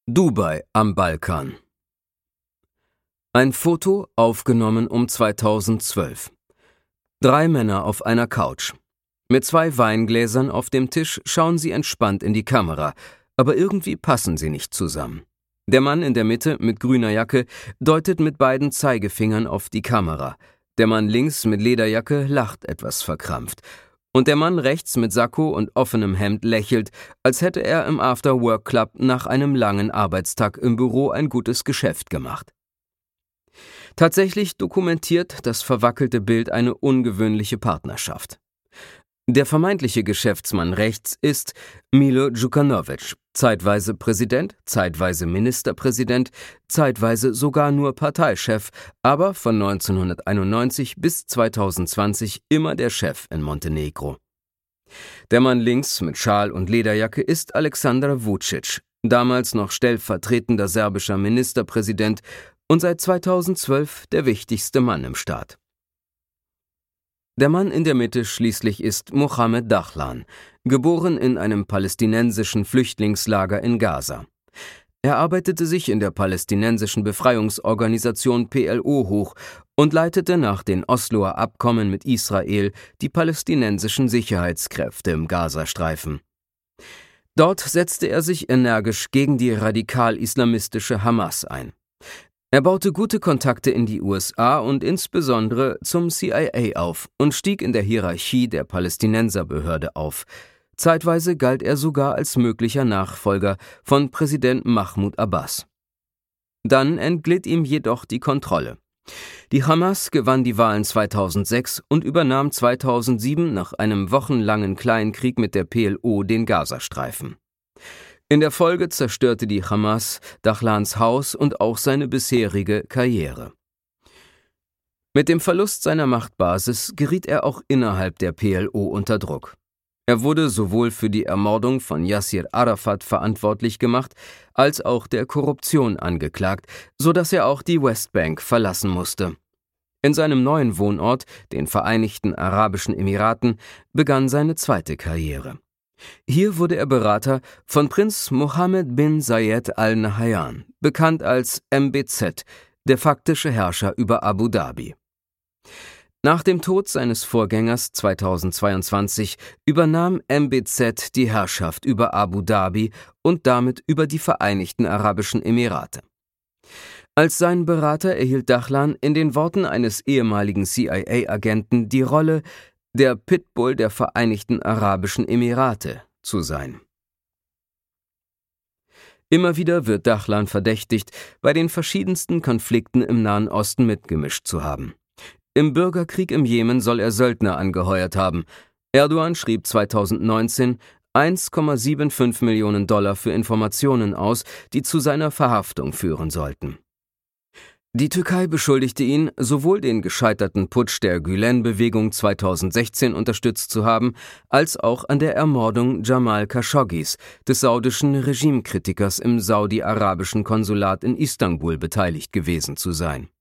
Dubai am Balkan. Ein Foto aufgenommen um 2012. 3 Männer auf einer Couch. Mit 2 Weingläsern auf dem Tisch schauen sie entspannt in die Kamera, aber irgendwie passen sie nicht zusammen. Der Mann in der Mitte mit grüner Jacke deutet mit beiden Zeigefingern auf die Kamera. Der Mann links mit Lederjacke lacht etwas verkrampft. Und der Mann rechts mit Sakko und offenem Hemd lächelt, als hätte er im After-Work-Club nach einem langen Arbeitstag im Büro ein gutes Geschäft gemacht. Tatsächlich dokumentiert das verwackelte Bild eine ungewöhnliche Partnerschaft. Der vermeintliche Geschäftsmann rechts ist Milo Djukanovic, zeitweise Präsident, zeitweise Ministerpräsident, zeitweise sogar nur Parteichef, aber von 1991 bis 2020 immer der Chef in Montenegro. Der Mann links mit Schal und Lederjacke ist Aleksandar Vučić, damals noch stellvertretender serbischer Ministerpräsident und seit 2012 der wichtigste Mann im Staat. Der Mann in der Mitte schließlich ist Mohamed Dahlan, geboren in einem palästinensischen Flüchtlingslager in Gaza. Er arbeitete sich in der palästinensischen Befreiungsorganisation PLO hoch und leitete nach den Osloer Abkommen mit Israel die palästinensischen Sicherheitskräfte im Gazastreifen. Dort setzte er sich energisch gegen die radikal-islamistische Hamas ein. Er baute gute Kontakte in die USA und insbesondere zum CIA auf und stieg in der Hierarchie der Palästinenserbehörde auf. Zeitweise galt er sogar als möglicher Nachfolger von Präsident Mahmoud Abbas. Dann entglitt ihm jedoch die Kontrolle. Die Hamas gewann die Wahlen 2006 und übernahm 2007 nach einem wochenlangen Kleinkrieg mit der PLO den Gazastreifen. In der Folge zerstörte die Hamas Dahlans Haus und auch seine bisherige Karriere. Mit dem Verlust seiner Machtbasis geriet er auch innerhalb der PLO unter Druck. Er wurde sowohl für die Ermordung von Yasser Arafat verantwortlich gemacht, als auch der Korruption angeklagt, sodass er auch die Westbank verlassen musste. In seinem neuen Wohnort, den Vereinigten Arabischen Emiraten, begann seine zweite Karriere. Hier wurde er Berater von Prinz Mohammed bin Zayed Al Nahyan, bekannt als MBZ, der faktische Herrscher über Abu Dhabi. Nach dem Tod seines Vorgängers 2022 übernahm MBZ die Herrschaft über Abu Dhabi und damit über die Vereinigten Arabischen Emirate. Als sein Berater erhielt Dahlan in den Worten eines ehemaligen CIA-Agenten die Rolle, der Pitbull der Vereinigten Arabischen Emirate zu sein. Immer wieder wird Dahlan verdächtigt, bei den verschiedensten Konflikten im Nahen Osten mitgemischt zu haben. Im Bürgerkrieg im Jemen soll er Söldner angeheuert haben. Erdogan schrieb 2019 $1,75 Millionen für Informationen aus, die zu seiner Verhaftung führen sollten. Die Türkei beschuldigte ihn, sowohl den gescheiterten Putsch der Gülen-Bewegung 2016 unterstützt zu haben, als auch an der Ermordung Jamal Khashoggis, des saudischen Regimekritikers im saudi-arabischen Konsulat in Istanbul, beteiligt gewesen zu sein.